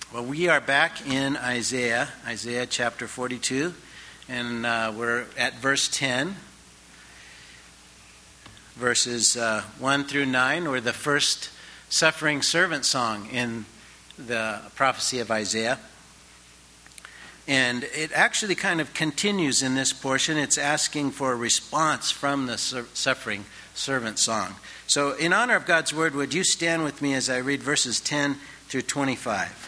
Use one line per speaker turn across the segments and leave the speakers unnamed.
Well, we are back in Isaiah chapter 42, and we're at verse 10, verses 1 through 9, or the first suffering servant song in the prophecy of Isaiah. And it actually kind of continues in this portion. It's asking for a response from the suffering servant song. So in honor of God's word, would you stand with me as I read verses 10 through 25?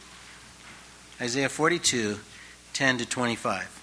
Isaiah 42, 10 to 25.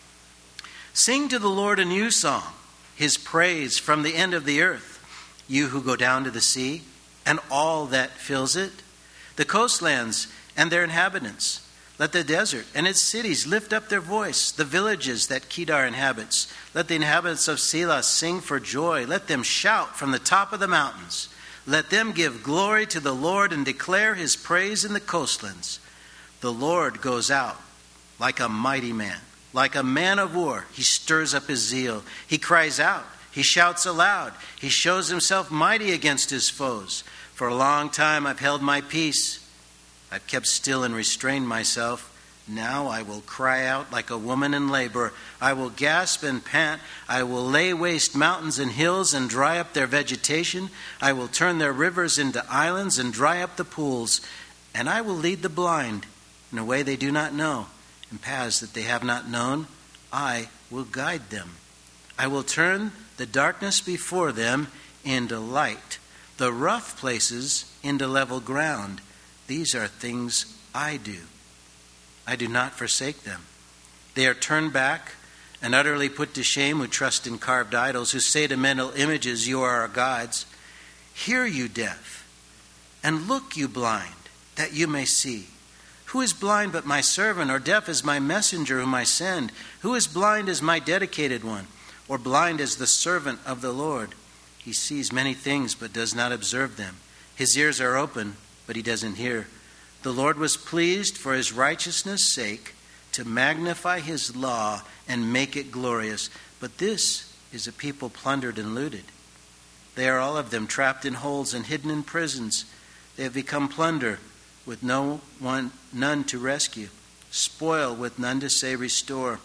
Sing to the Lord a new song, his praise from the end of the earth, you who go down to the sea, and all that fills it, the coastlands and their inhabitants. Let the desert and its cities lift up their voice, the villages that Kedar inhabits. Let the inhabitants of Selah sing for joy. Let them shout from the top of the mountains. Let them give glory to the Lord and declare his praise in the coastlands. The Lord goes out like a mighty man, like a man of war. He stirs up his zeal. He cries out. He shouts aloud. He shows himself mighty against his foes. For a long time I've held my peace. I've kept still and restrained myself. Now I will cry out like a woman in labor. I will gasp and pant. I will lay waste mountains and hills and dry up their vegetation. I will turn their rivers into islands and dry up the pools. And I will lead the blind in a way they do not know, in paths that they have not known. I will guide them. I will turn the darkness before them into light, the rough places into level ground. These are things I do. I do not forsake them. They are turned back and utterly put to shame who trust in carved idols, who say to mental images, you are our gods. Hear, you deaf, and look, you blind, that you may see. Who is blind but my servant, or deaf as my messenger whom I send? Who is blind as my dedicated one, or blind as the servant of the Lord? He sees many things but does not observe them. His ears are open, but he doesn't hear. The Lord was pleased for his righteousness' sake to magnify his law and make it glorious. But this is a people plundered and looted. They are all of them trapped in holes and hidden in prisons. They have become plunder, with none to rescue, spoil with none to say restore.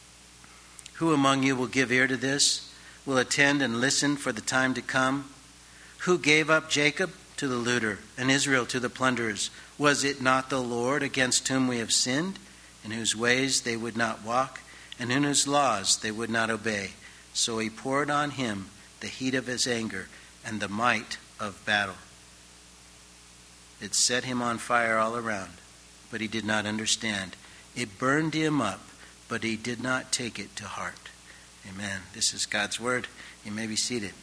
Who among you will give ear to this, will attend and listen for the time to come? Who gave up Jacob to the looter and Israel to the plunderers? Was it not the Lord against whom we have sinned, in whose ways they would not walk, and in whose laws they would not obey? So he poured on him the heat of his anger and the might of battle. It set him on fire all around, but he did not understand. It burned him up, but he did not take it to heart. Amen. This is God's word. You may be seated.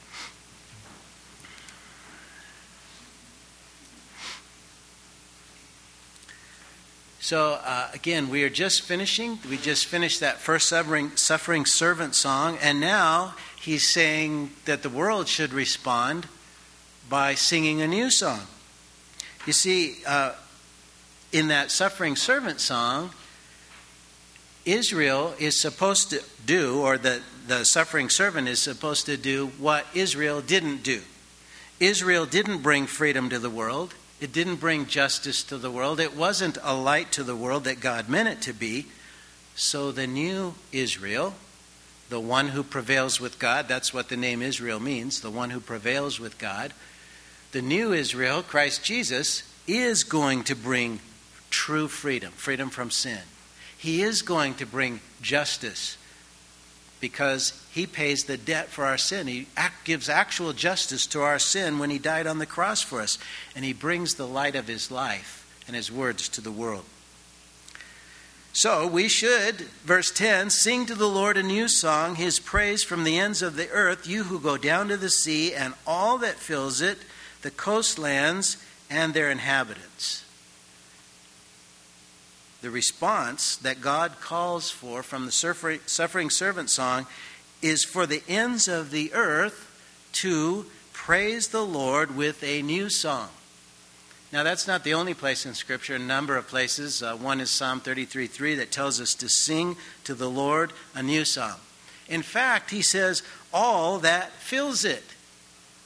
So again, we just finished that first suffering servant song, and now he's saying that the world should respond by singing a new song. You see, in that suffering servant song, Israel is supposed to do, or the suffering servant is supposed to do what Israel didn't do. Israel didn't bring freedom to the world. It didn't bring justice to the world. It wasn't a light to the world that God meant it to be. So the new Israel, the one who prevails with God, that's what the name Israel means, the one who prevails with God. The new Israel, Christ Jesus, is going to bring true freedom, freedom from sin. He is going to bring justice because he pays the debt for our sin. He gives actual justice to our sin when he died on the cross for us. And he brings the light of his life and his words to the world. So we should, verse 10, sing to the Lord a new song, his praise from the ends of the earth, you who go down to the sea and all that fills it, the coastlands and their inhabitants. The response that God calls for from the suffering servant song is for the ends of the earth to praise the Lord with a new song. Now, that's not the only place in Scripture. A number of places. One is Psalm 33:3 that tells us to sing to the Lord a new song. In fact, he says, all that fills it.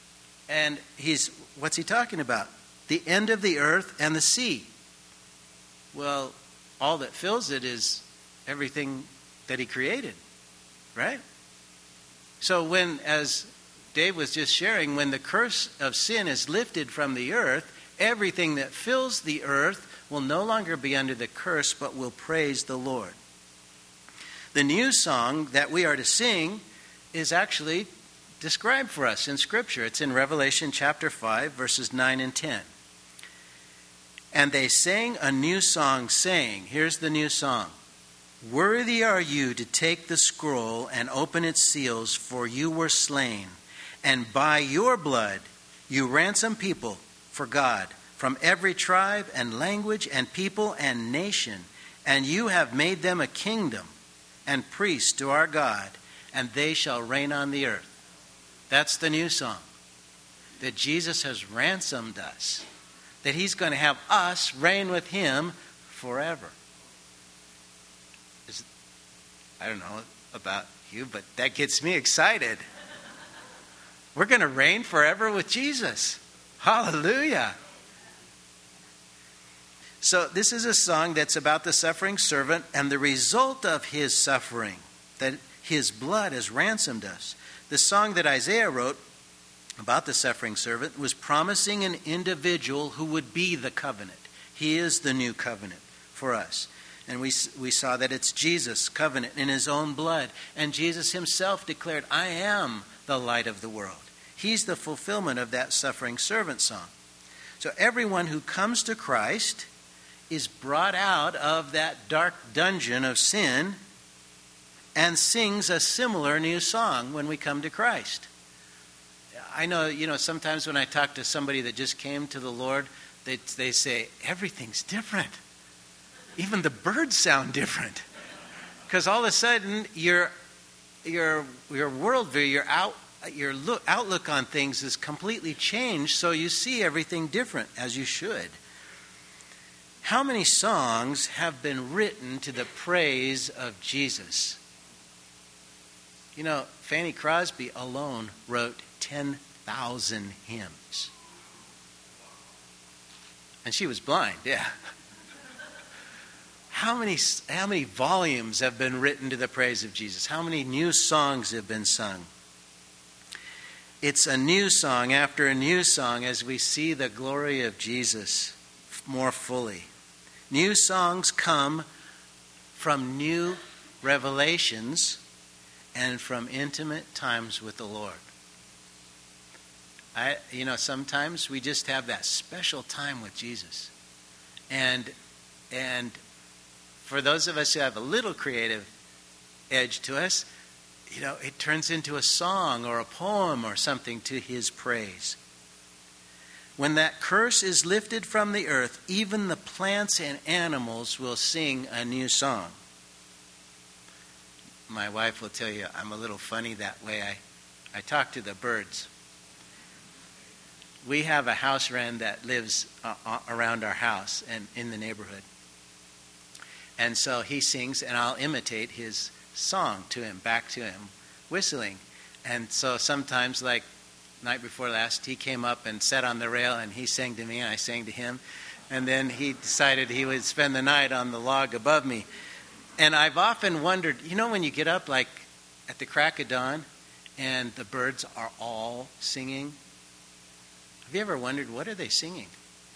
And what's he talking about? The end of the earth and the sea. Well, all that fills it is everything that he created, right? So when, as Dave was just sharing, when the curse of sin is lifted from the earth, everything that fills the earth will no longer be under the curse, but will praise the Lord. The new song that we are to sing is actually described for us in Scripture. It's in Revelation chapter 5, verses 9 and 10. And they sang a new song, saying, here's the new song. Worthy are you to take the scroll and open its seals, for you were slain. And by your blood you ransom people for God from every tribe and language and people and nation. And you have made them a kingdom and priests to our God, and they shall reign on the earth. That's the new song. That Jesus has ransomed us. That he's going to have us reign with him forever. I don't know about you, but that gets me excited. We're going to reign forever with Jesus. Hallelujah. So this is a song that's about the suffering servant and the result of his suffering, that his blood has ransomed us. The song that Isaiah wrote about the suffering servant was promising an individual who would be the covenant. He is the new covenant for us. And we saw that it's Jesus' covenant in his own blood. And Jesus himself declared, I am the light of the world. He's the fulfillment of that suffering servant song. So everyone who comes to Christ is brought out of that dark dungeon of sin and sings a similar new song when we come to Christ. I know, sometimes when I talk to somebody that just came to the Lord, they say, everything's different. Even the birds sound different. Because all of a sudden, your worldview, your outlook on things is completely changed, so you see everything different, as you should. How many songs have been written to the praise of Jesus? Fanny Crosby alone wrote 10,000 hymns. And she was blind, yeah. How many volumes have been written to the praise of Jesus? How many new songs have been sung? It's a new song after a new song as we see the glory of Jesus more fully. New songs come from new revelations and from intimate times with the Lord. Sometimes we just have that special time with Jesus. And for those of us who have a little creative edge to us, it turns into a song or a poem or something to his praise. When that curse is lifted from the earth, even the plants and animals will sing a new song. My wife will tell you I'm a little funny that way. I talk to the birds. We have a house wren that lives around our house and in the neighborhood. And so he sings, and I'll imitate his song to him, back to him, whistling. And so sometimes, like night before last, he came up and sat on the rail, and he sang to me, and I sang to him. And then he decided he would spend the night on the log above me. And I've often wondered, when you get up like at the crack of dawn, and the birds are all singing, have you ever wondered, what are they singing?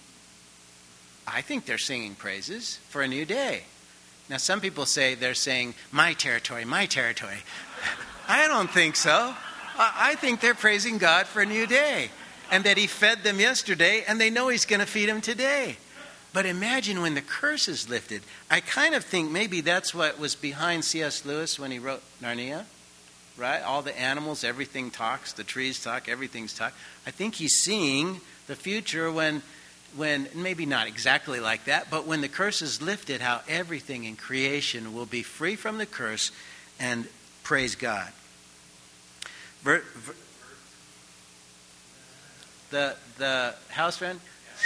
I think they're singing praises for a new day. Now, some people say they're saying, my territory, my territory. I don't think so. I think they're praising God for a new day and that he fed them yesterday and they know he's going to feed them today. But imagine when the curse is lifted. I kind of think maybe that's what was behind C.S. Lewis when he wrote Narnia, right? All the animals, everything talks, the trees talk, everything's talk. I think he's seeing the future when maybe not exactly like that, but when the curse is lifted, how everything in creation will be free from the curse and praise God. The house wren?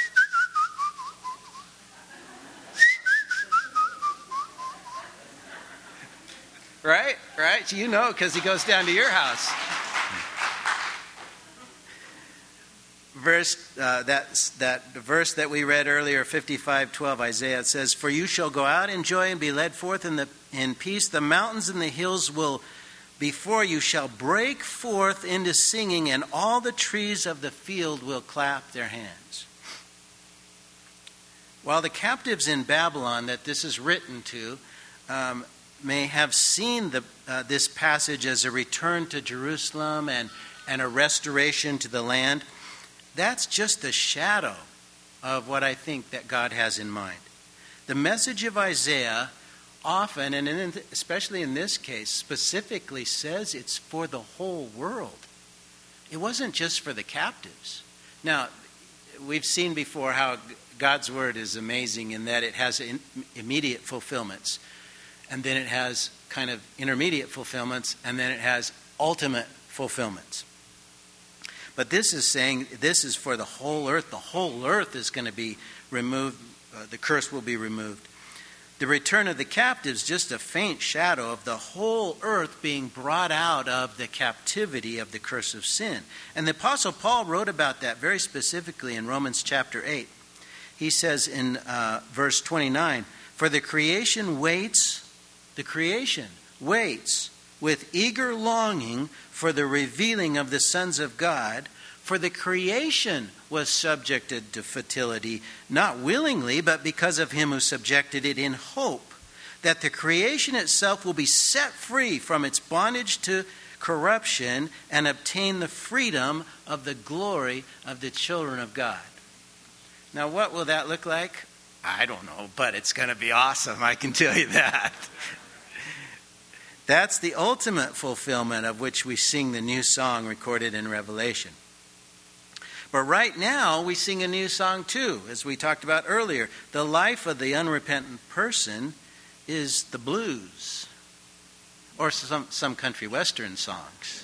Right? Because he goes down to your house. verse, that verse that we read earlier, 55:12, Isaiah, it says, "For you shall go out in joy and be led forth in peace. The mountains and the hills will before you shall break forth into singing, and all the trees of the field will clap their hands." While the captives in Babylon that this is written to may have seen this passage as a return to Jerusalem and a restoration to the land, that's just a shadow of what I think that God has in mind. The message of Isaiah often, and especially in this case, specifically says it's for the whole world. It wasn't just for the captives. Now, we've seen before how God's word is amazing in that it has immediate fulfillments, and then it has kind of intermediate fulfillments, and then it has ultimate fulfillments. But this is saying this is for the whole earth. The whole earth is going to be removed. The curse will be removed. The return of the captives, just a faint shadow of the whole earth being brought out of the captivity of the curse of sin. And the Apostle Paul wrote about that very specifically in Romans chapter 8. He says in verse 29, "For the creation waits with eager longing for the revealing of the sons of God. For the creation was subjected to futility, not willingly, but because of him who subjected it, in hope that the creation itself will be set free from its bondage to corruption and obtain the freedom of the glory of the children of God." Now, what will that look like? I don't know, but it's going to be awesome, I can tell you that. That's the ultimate fulfillment of which we sing the new song recorded in Revelation. But right now, we sing a new song too, as we talked about earlier. The life of the unrepentant person is the blues, or some country western songs.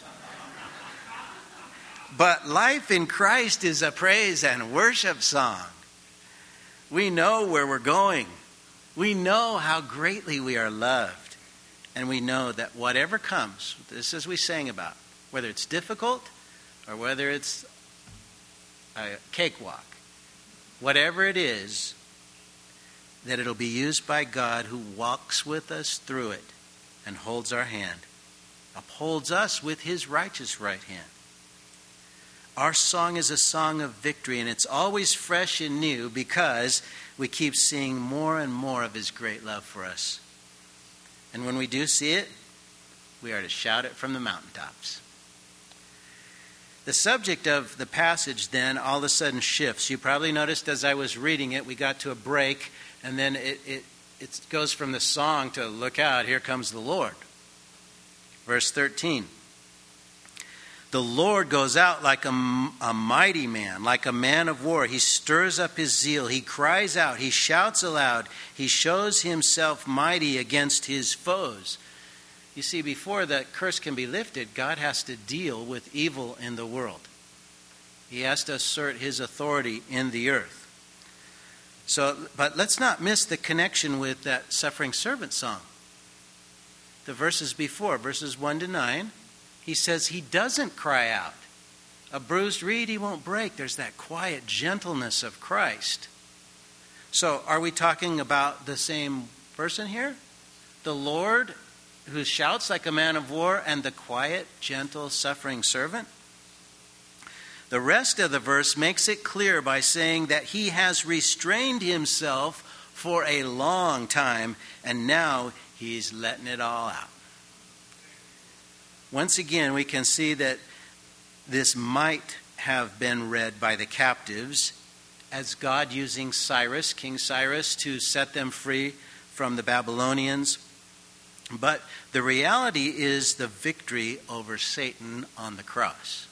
But life in Christ is a praise and worship song. We know where we're going. We know how greatly we are loved. And we know that whatever comes, this as we sang about, whether it's difficult or whether it's a cakewalk, whatever it is, that it'll be used by God who walks with us through it and holds our hand, upholds us with his righteous right hand. Our song is a song of victory, and it's always fresh and new because we keep seeing more and more of his great love for us. And when we do see it, we are to shout it from the mountaintops. The subject of the passage then all of a sudden shifts. You probably noticed as I was reading it, we got to a break, and then it goes from the song to "Look out, here comes the Lord." Verse 13. "The Lord goes out like a mighty man, like a man of war. He stirs up his zeal. He cries out. He shouts aloud. He shows himself mighty against his foes." You see, before the curse can be lifted, God has to deal with evil in the world. He has to assert his authority in the earth. But let's not miss the connection with that suffering servant song. The verses before, verses 1 to 9, he says he doesn't cry out. A bruised reed he won't break. There's that quiet gentleness of Christ. So are we talking about the same person here? The Lord who shouts like a man of war and the quiet, gentle, suffering servant? The rest of the verse makes it clear by saying that he has restrained himself for a long time and now he's letting it all out. Once again, we can see that this might have been read by the captives as God using Cyrus, King Cyrus, to set them free from the Babylonians. But the reality is the victory over Satan on the cross.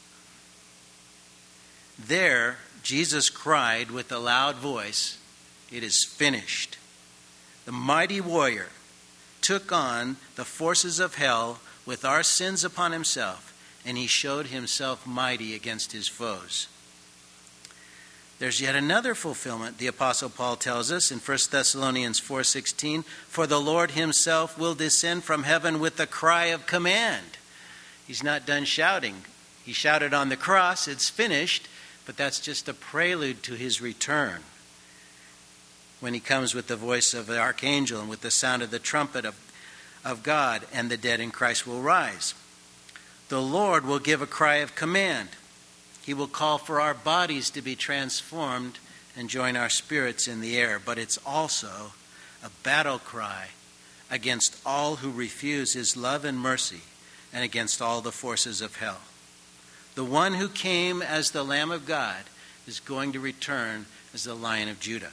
There, Jesus cried with a loud voice, "It is finished." The mighty warrior took on the forces of hell with our sins upon himself, and he showed himself mighty against his foes. There's yet another fulfillment, the Apostle Paul tells us in 1 Thessalonians 4:16, "For the Lord himself will descend from heaven with a cry of command." He's not done shouting. He shouted on the cross, "It's finished." but that's just a prelude to his return, when he comes with the voice of the archangel and with the sound of the trumpet of God, and the dead in Christ will rise. The Lord will give a cry of command. He will call for our bodies to be transformed and join our spirits in the air. But it's also a battle cry against all who refuse his love and mercy, and against all the forces of hell. The one who came as the Lamb of God is going to return as the Lion of Judah.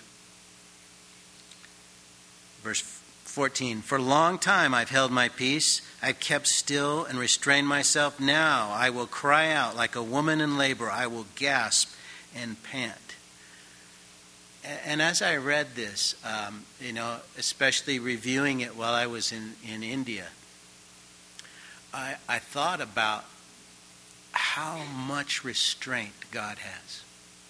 Verse 14, for a long time I've held my peace. I've kept still and restrained myself. Now I will cry out like a woman in labor. I will gasp and pant. And as I read this, especially reviewing it while I was in India, I thought about how much restraint God has.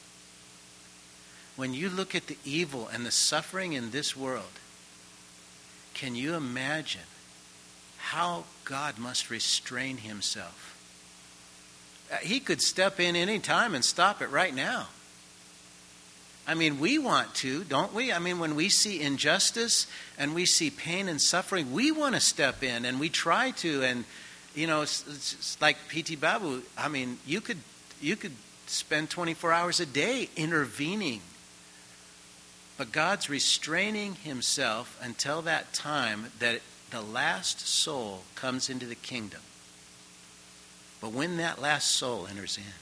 When you look at the evil and the suffering in this world, can you imagine how God must restrain himself? He could step in any time and stop it right now. I mean, we want to, don't we? I mean, when we see injustice and we see pain and suffering, we want to step in, and we try to. And, it's like P.T. Babu. I mean, you could spend 24 hours a day intervening. But God's restraining himself until that time that the last soul comes into the kingdom. But when that last soul enters in,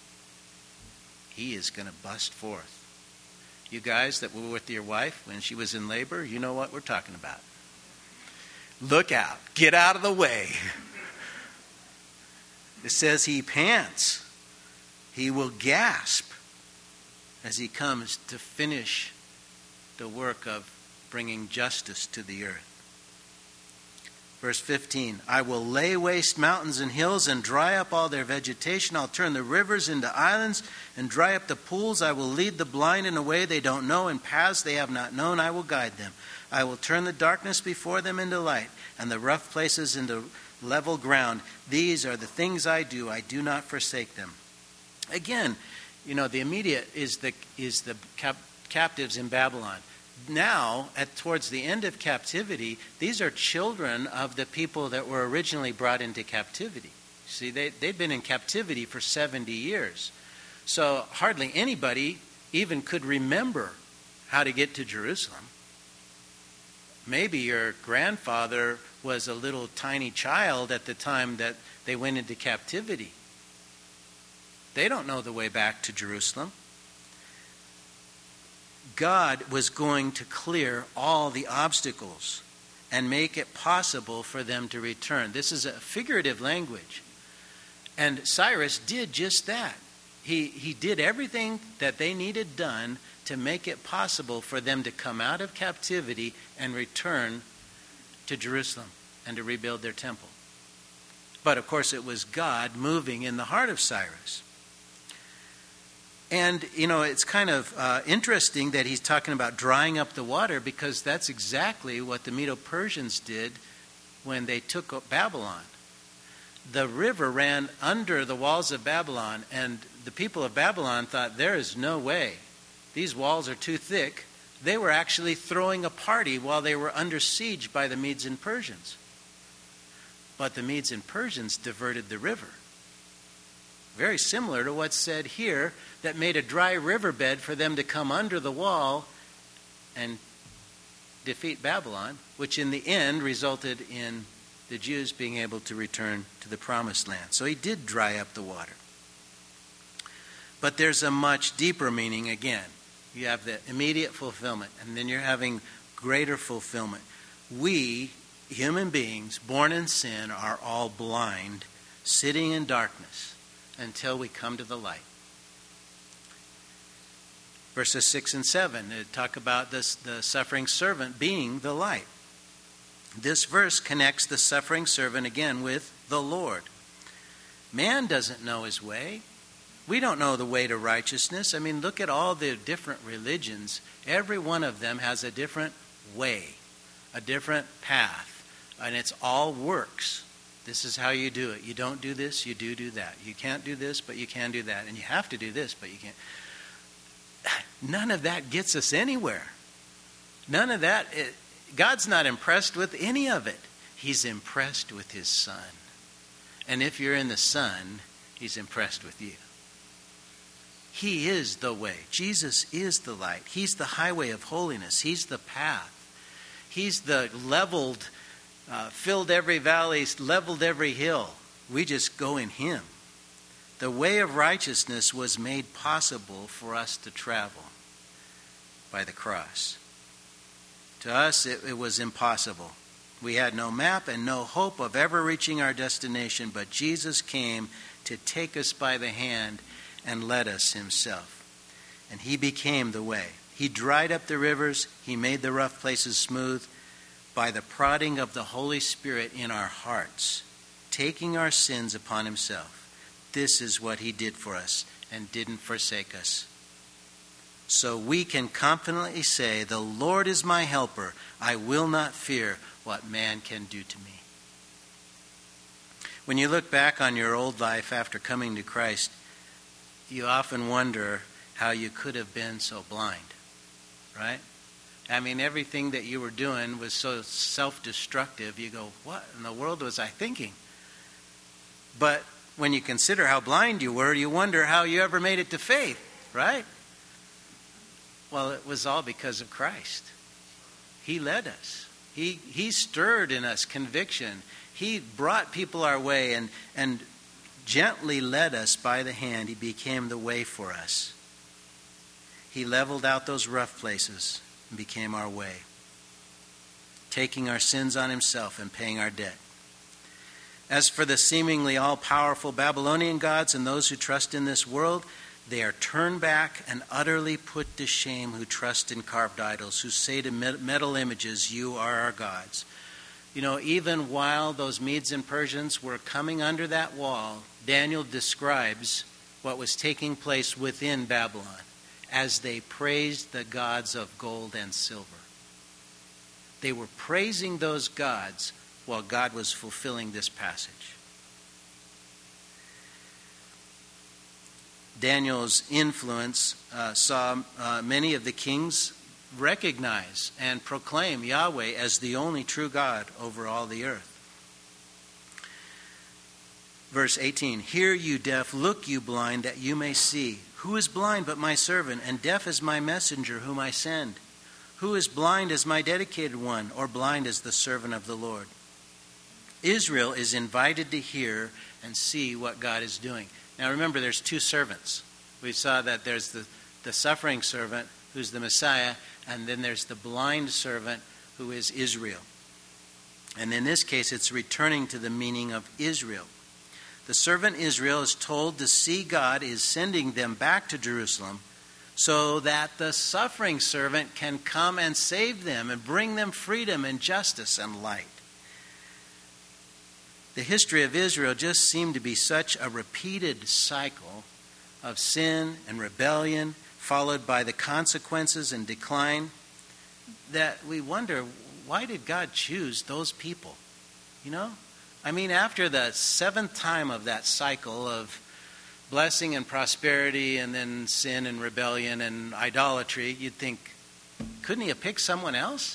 he is going to bust forth. You guys that were with your wife when she was in labor, you know what we're talking about. Look out. Get out of the way. It says he pants. He will gasp as he comes to finish the work of bringing justice to the earth. Verse 15, I will lay waste mountains and hills and dry up all their vegetation. I'll turn the rivers into islands and dry up the pools. I will lead the blind in a way they don't know, and paths they have not known. I will guide them. I will turn the darkness before them into light, and the rough places into level ground. These are the things I do. I do not forsake them. Again, the immediate is the captives in Babylon. Now, towards the end of captivity, these are children of the people that were originally brought into captivity. See, they'd been in captivity for 70 years. So hardly anybody even could remember how to get to Jerusalem. Maybe your grandfather was a little tiny child at the time that they went into captivity. They don't know the way back to Jerusalem. God was going to clear all the obstacles and make it possible for them to return. This is a figurative language. And Cyrus did just that. He did everything that they needed done to make it possible for them to come out of captivity and return to Jerusalem and to rebuild their temple. But of course it was God moving in the heart of Cyrus. And, it's kind of interesting that he's talking about drying up the water, because that's exactly what the Medo-Persians did when they took Babylon. The river ran under the walls of Babylon, and the people of Babylon thought, there is no way. These walls are too thick. They were actually throwing a party while they were under siege by the Medes and Persians. But the Medes and Persians diverted the river. Very similar to what's said here, that made a dry riverbed for them to come under the wall and defeat Babylon, which in the end resulted in the Jews being able to return to the promised land. So he did dry up the water. But there's a much deeper meaning again. You have the immediate fulfillment, and then you're having greater fulfillment. We, human beings, born in sin, are all blind, sitting in darkness, until we come to the light. Verses 6 and 7 talk about this, the suffering servant being the light. This verse connects the suffering servant again with the Lord. Man doesn't know his way. We don't know the way to righteousness. I mean, look at all the different religions. Every one of them has a different way, a different path, and it's all works. This is how you do it. You don't do this, you do that. You can't do this, but you can do that. And you have to do this, but you can't. None of that gets us anywhere. None of that. God's not impressed with any of it. He's impressed with his Son. And if you're in the Son, he's impressed with you. He is the way. Jesus is the light. He's the highway of holiness. He's the path. He's the leveled, filled every valley, leveled every hill. We just go in him. The way of righteousness was made possible for us to travel by the cross. To us, it was impossible. We had no map and no hope of ever reaching our destination, but Jesus came to take us by the hand and led us himself. And he became the way. He dried up the rivers. He made the rough places smooth by the prodding of the Holy Spirit in our hearts, taking our sins upon himself. This is what he did for us and didn't forsake us. So we can confidently say, the Lord is my helper. I will not fear what man can do to me. When you look back on your old life after coming to Christ, you often wonder how you could have been so blind, right? I mean, everything that you were doing was so self-destructive. You go, what in the world was I thinking? But when you consider how blind you were, you wonder how you ever made it to faith, right? Well, it was all because of Christ. He led us. He stirred in us conviction. He brought people our way and gently led us by the hand. He became the way for us. He leveled out those rough places and became our way, taking our sins on himself and paying our debt. As for the seemingly all-powerful Babylonian gods and those who trust in this world, they are turned back and utterly put to shame who trust in carved idols, who say to metal images, you are our gods. You know, even while those Medes and Persians were coming under that wall, Daniel describes what was taking place within Babylon as they praised the gods of gold and silver. They were praising those gods while God was fulfilling this passage. Daniel's influence saw many of the kings recognize and proclaim Yahweh as the only true God over all the earth. Verse 18, hear you deaf, look you blind, that you may see. Who is blind but my servant, and deaf as my messenger whom I send? Who is blind as my dedicated one, or blind as the servant of the Lord? Israel is invited to hear and see what God is doing. Now remember, there's two servants. We saw that there's the suffering servant, who's the Messiah, and then there's the blind servant, who is Israel. And in this case, it's returning to the meaning of Israel. The servant Israel is told to see God is sending them back to Jerusalem so that the suffering servant can come and save them and bring them freedom and justice and light. The history of Israel just seemed to be such a repeated cycle of sin and rebellion, followed by the consequences and decline, that we wonder, why did God choose those people? You know? I mean, after the seventh time of that cycle of blessing and prosperity and then sin and rebellion and idolatry, you'd think, couldn't he have picked someone else?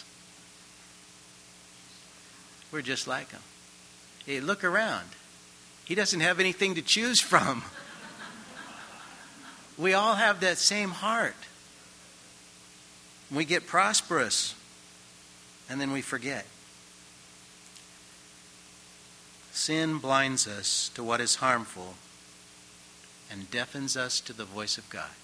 We're just like him. Hey, look around. He doesn't have anything to choose from. We all have that same heart. We get prosperous, and then we forget. Sin blinds us to what is harmful and deafens us to the voice of God.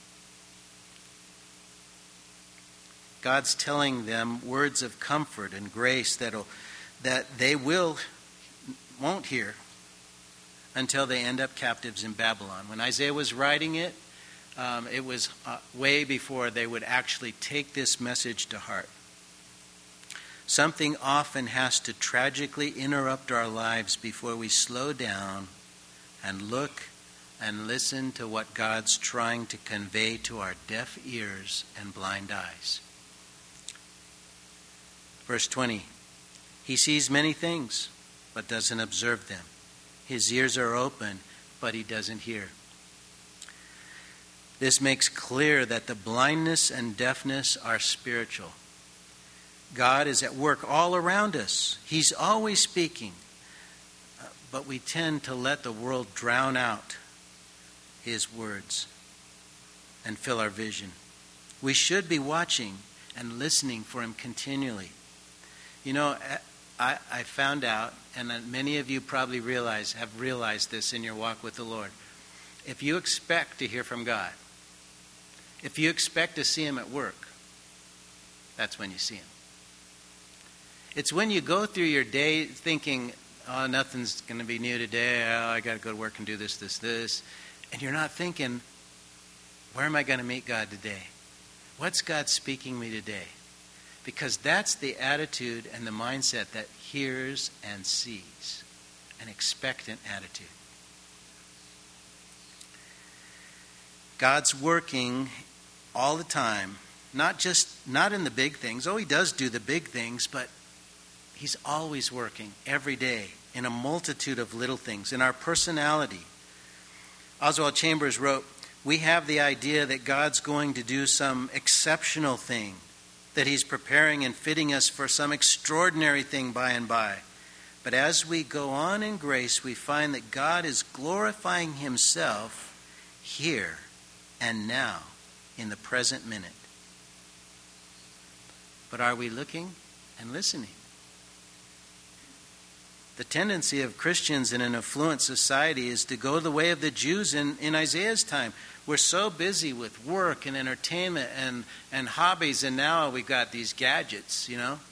God's telling them words of comfort and grace that they won't hear until they end up captives in Babylon. When Isaiah was writing it, it was way before they would actually take this message to heart. Something often has to tragically interrupt our lives before we slow down and look and listen to what God's trying to convey to our deaf ears and blind eyes. Verse 20, he sees many things, but doesn't observe them. His ears are open, but he doesn't hear. This makes clear that the blindness and deafness are spiritual. God is at work all around us. He's always speaking. But we tend to let the world drown out his words and fill our vision. We should be watching and listening for him continually. You know, I found out, and many of you probably have realized this in your walk with the Lord. If you expect to hear from God, if you expect to see him at work, that's when you see him. It's when you go through your day thinking, oh, nothing's going to be new today. Oh, I got to go to work and do this. And you're not thinking, where am I going to meet God today? What's God speaking me today? Because that's the attitude and the mindset that hears and sees. An expectant attitude. God's working all the time. Not in the big things. Oh, he does do the big things, but he's always working every day in a multitude of little things. In our personality, Oswald Chambers wrote, we have the idea that God's going to do some exceptional thing, that he's preparing and fitting us for some extraordinary thing by and by. But as we go on in grace, we find that God is glorifying himself here and now in the present minute. But are we looking and listening? The tendency of Christians in an affluent society is to go the way of the Jews in Isaiah's time. We're so busy with work and entertainment and hobbies, and now we've got these gadgets, you know.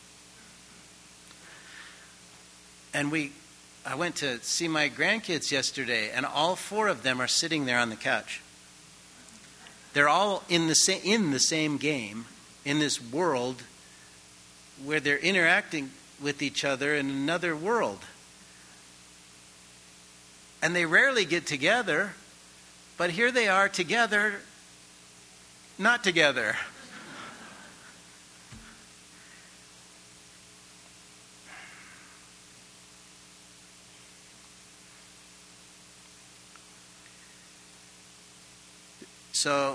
And I went to see my grandkids yesterday, and all 4 of them are sitting there on the couch. They're all in the same game, in this world where they're interacting with each other in another world. And they rarely get together, but here they are together, not together. So,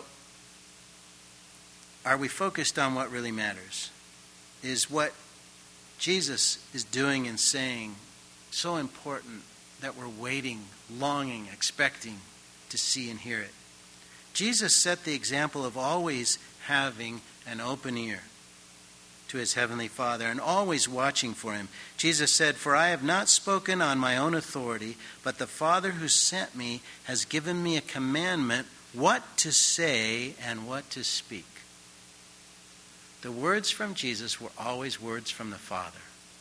are we focused on what really matters? Is what Jesus is doing and saying so important that we're waiting, longing, expecting to see and hear it? Jesus set the example of always having an open ear to his heavenly Father and always watching for him. Jesus said, "For I have not spoken on my own authority, but the Father who sent me has given me a commandment what to say and what to speak." The words from Jesus were always words from the Father.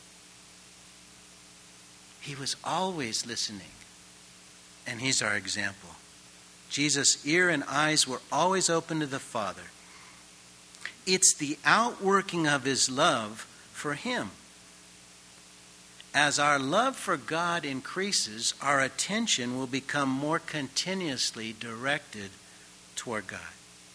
He was always listening, and he's our example. Jesus' ear and eyes were always open to the Father. It's the outworking of his love for him. As our love for God increases, our attention will become more continuously directed toward God.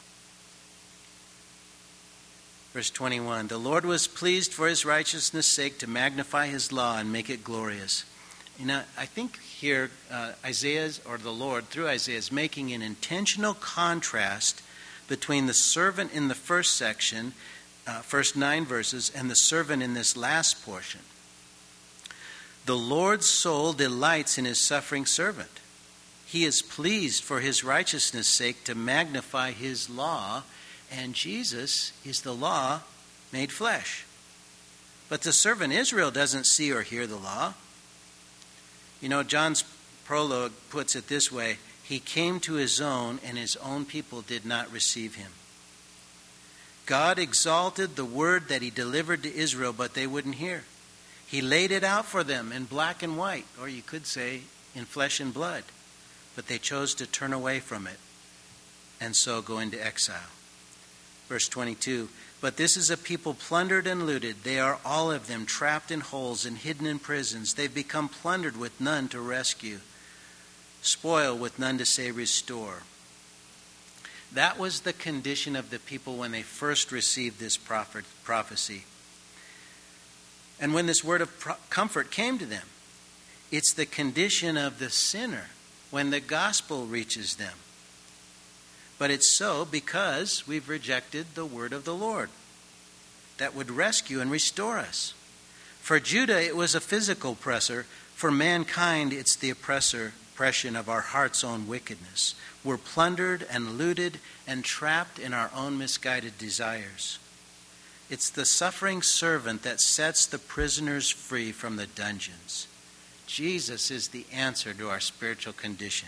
Verse 21, "The Lord was pleased for his righteousness' sake to magnify his law and make it glorious." You know, I think here Isaiah's, or the Lord through Isaiah, is making an intentional contrast between the servant in the first section, first 9 verses, and the servant in this last portion. The Lord's soul delights in his suffering servant. He is pleased for his righteousness' sake to magnify his law, and Jesus is the law made flesh. But the servant Israel doesn't see or hear the law. You know, John's prologue puts it this way: he came to his own, and his own people did not receive him. God exalted the word that he delivered to Israel, but they wouldn't hear. He laid it out for them in black and white, or you could say in flesh and blood. But they chose to turn away from it, and so go into exile. Verse 22, "But this is a people plundered and looted. They are all of them trapped in holes and hidden in prisons. They've become plundered with none to rescue, spoil with none to say restore." That was the condition of the people when they first received this prophecy. And when this word of comfort came to them, It's the condition of the sinner when the gospel reaches them. But it's so because we've rejected the word of the Lord that would rescue and restore us. For Judah, it was a physical oppressor. For mankind, it's the oppression of our heart's own wickedness. We're plundered and looted and trapped in our own misguided desires. It's the suffering servant that sets the prisoners free from the dungeons. Jesus is the answer to our spiritual condition.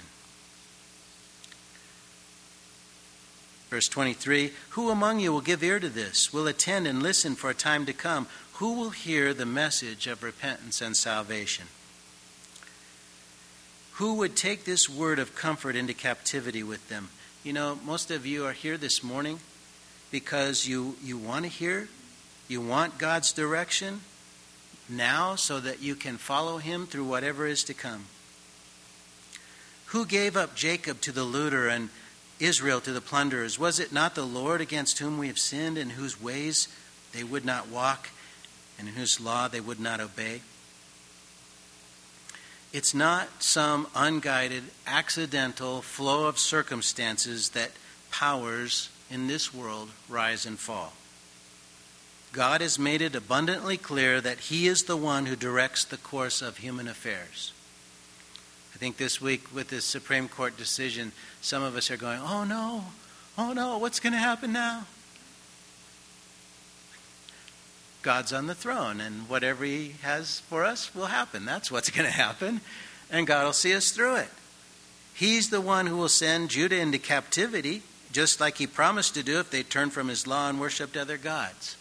Verse 23, who among you will give ear to this, will attend and listen for a time to come? Who will hear the message of repentance and salvation? Who would take this word of comfort into captivity with them? You know, most of you are here this morning because you want to hear, you want God's direction now so that you can follow him through whatever is to come. Who gave up Jacob to the looter and Israel to the plunderers? Was it not the Lord against whom we have sinned, in whose ways they would not walk, and in whose law they would not obey? It's not some unguided, accidental flow of circumstances that powers in this world rise and fall. God has made it abundantly clear that he is the one who directs the course of human affairs. I think this week with this Supreme Court decision, some of us are going, oh no, what's going to happen now? God's on the throne, and whatever he has for us will happen. That's what's going to happen, and God will see us through it. He's the one who will send Judah into captivity, just like he promised to do if they turned from his law and worshipped other gods.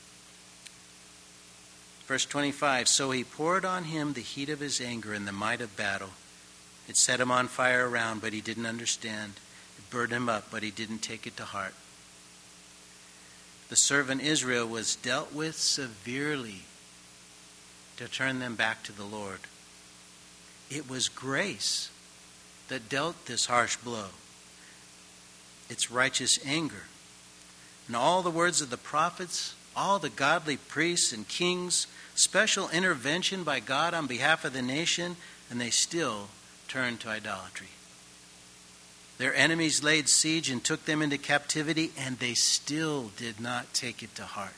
Verse 25, so he poured on him the heat of his anger and the might of battle. It set him on fire around, but he didn't understand. It burned him up, but he didn't take it to heart. The servant Israel was dealt with severely to turn them back to the Lord. It was grace that dealt this harsh blow. It's righteous anger. And all the words of the prophets, all the godly priests and kings, special intervention by God on behalf of the nation, and they still turned to idolatry. Their enemies laid siege and took them into captivity, and they still did not take it to heart.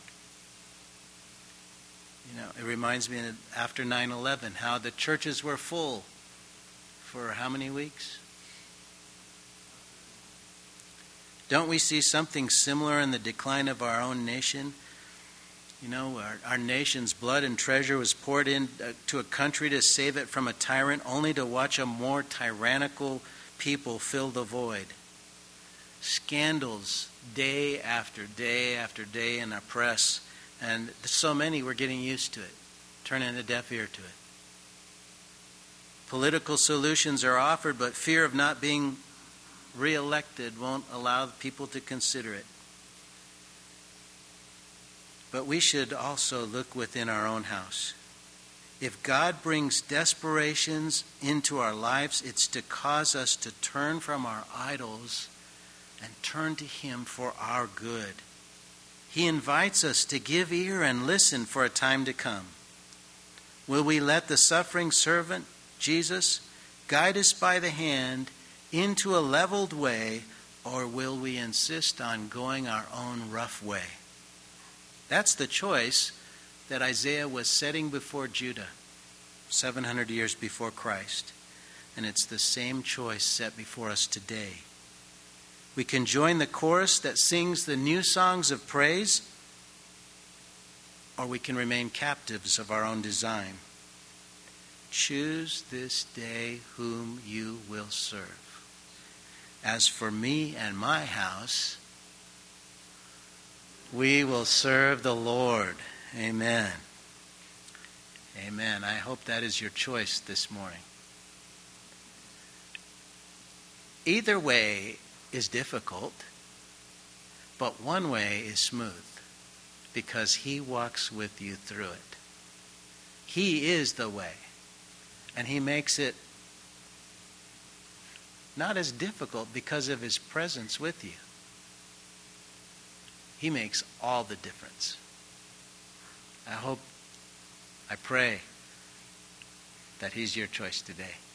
You know, it reminds me of after 9/11, how the churches were full for how many weeks? Don't we see something similar in the decline of our own nation? You know, our nation's blood and treasure was poured into a country to save it from a tyrant, only to watch a more tyrannical people fill the void. Scandals day after day after day in our press, and so many we're getting used to it, turning a deaf ear to it. Political solutions are offered, but fear of not being reelected won't allow people to consider it. But we should also look within our own house. If God brings desperations into our lives, it's to cause us to turn from our idols and turn to him for our good. He invites us to give ear and listen for a time to come. Will we let the suffering servant, Jesus, guide us by the hand into a leveled way, or will we insist on going our own rough way? That's the choice that Isaiah was setting before Judah 700 years before Christ. And it's the same choice set before us today. We can join the chorus that sings the new songs of praise, or we can remain captives of our own design. Choose this day whom you will serve. As for me and my house, we will serve the Lord. Amen. Amen. I hope that is your choice this morning. Either way is difficult, but one way is smooth because he walks with you through it. He is the way, and he makes it not as difficult because of his presence with you. He makes all the difference. I pray that He's your choice today.